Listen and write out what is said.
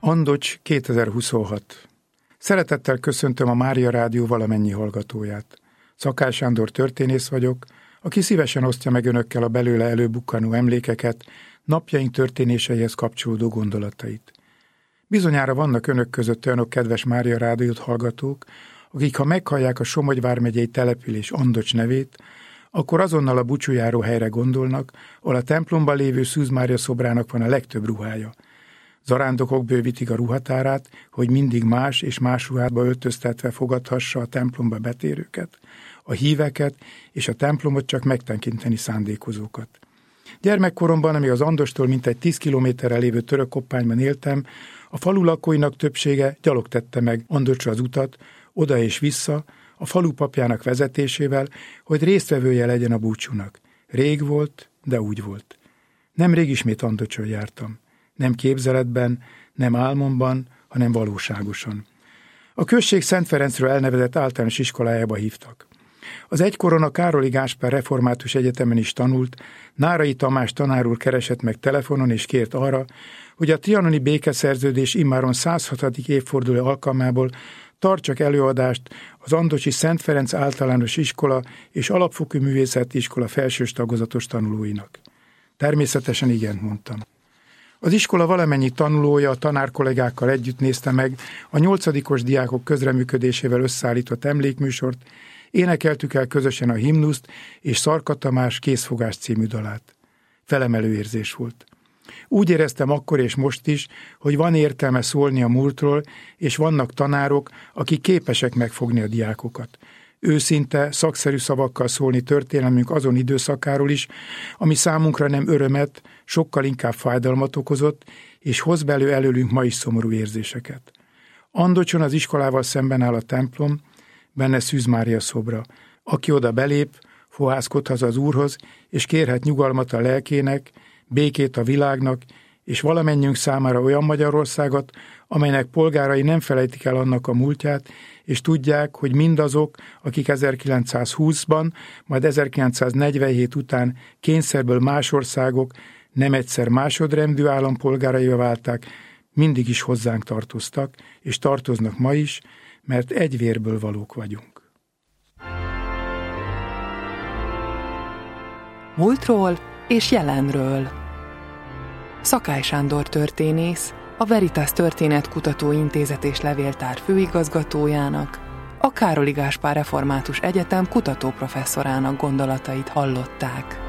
Andocs 2026. Szeretettel köszöntöm a Mária Rádió valamennyi hallgatóját. Szakály Sándor történész vagyok, aki szívesen osztja meg önökkel a belőle előbukkanó emlékeket, napjaink történéseihez kapcsolódó gondolatait. Bizonyára vannak önök között olyanok kedves Mária Rádiót hallgatók, akik ha meghallják a Somogy vármegyei település Andocs nevét, akkor azonnal a búcsújáró helyre gondolnak, ahol a templomban lévő Szűz Mária szobrának van a legtöbb ruhája. Zarándokok bővítik a ruhatárát, hogy mindig más és más ruhátba öltöztetve fogadhassa a templomba betérőket, a híveket és a templomot csak megtekinteni szándékozókat. Gyermekkoromban, amíg az Andostól mintegy 10 kilométerre lévő Törökkoppányban éltem, a falu lakóinak többsége gyalog tette meg Andocsra az utat, oda és vissza, a falu papjának vezetésével, hogy résztvevője legyen a búcsúnak. Rég volt, de úgy volt. Nemrég ismét Andocsra jártam. Nem képzeletben, nem álmomban, hanem valóságosan. A község Szent Ferencről elnevezett általános iskolájába hívtak. Az egykoron a Károli Gáspár Református Egyetemen is tanult, Nárai Tamás tanár úr keresett meg telefonon és kért arra, hogy a trianoni békeszerződés immáron 106. évforduló alkalmából tartsak előadást az andocsi Szent Ferenc általános iskola és alapfokú művészeti iskola felsős tagozatos tanulóinak. Természetesen igent mondtam. Az iskola valamennyi tanulója a tanárkollégákkal együtt nézte meg a 8-os diákok közreműködésével összeállított emlékműsort, énekeltük el közösen a himnuszt és Szarka Tamás Készfogás című dalát. Felemelő érzés volt. Úgy éreztem akkor és most is, hogy van értelme szólni a múltról, és vannak tanárok, akik képesek megfogni a diákokat. Őszinte, szakszerű szavakkal szólni történelmünk azon időszakáról is, ami számunkra nem örömet, sokkal inkább fájdalmat okozott, és hoz belő előlünk ma is szomorú érzéseket. Andocson az iskolával szemben áll a templom, benne Szűz Mária szobra. Aki oda belép, fohászkodhat az Úrhoz, és kérhet nyugalmat a lelkének, békét a világnak, és valamennyiünk számára olyan Magyarországot, amelynek polgárai nem felejtik el annak a múltját, és tudják, hogy mindazok, akik 1920-ban, majd 1947 után kényszerből más országok nem egyszer másodrendű állampolgáraivá válták, mindig is hozzánk tartoztak, és tartoznak ma is, mert egy vérből valók vagyunk. Múltról és jelenről. Szakály Sándor történész, a Veritas Történetkutató Intézet és Levéltár főigazgatójának, a Károli Gáspár Református Egyetem kutatóprofesszorának gondolatait hallották.